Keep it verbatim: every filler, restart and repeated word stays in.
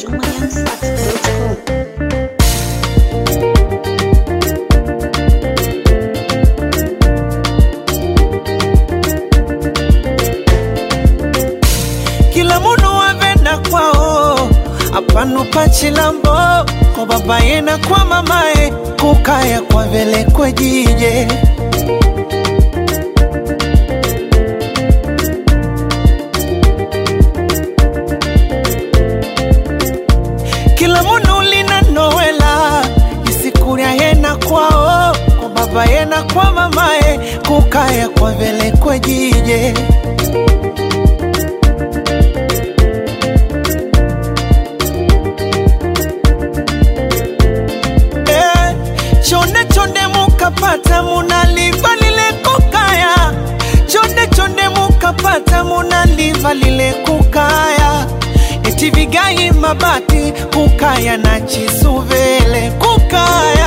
juma young sax dot com. Kila munu wavenda kwao, apanu pachilambo, kwa babaye na kwa mamae, kukaya kwa vele kwa jije. Kila munu lina noela, isikuria hena kwao, kwa babaye na kwa mamae, kukaya kwa vele kwa jije. Chonde chonde mukapata munaliva lile kukaya, chonde chonde mukapata munaliva lile kukaya. Eti vigahi mabati kukaya na chisuvele kukaya.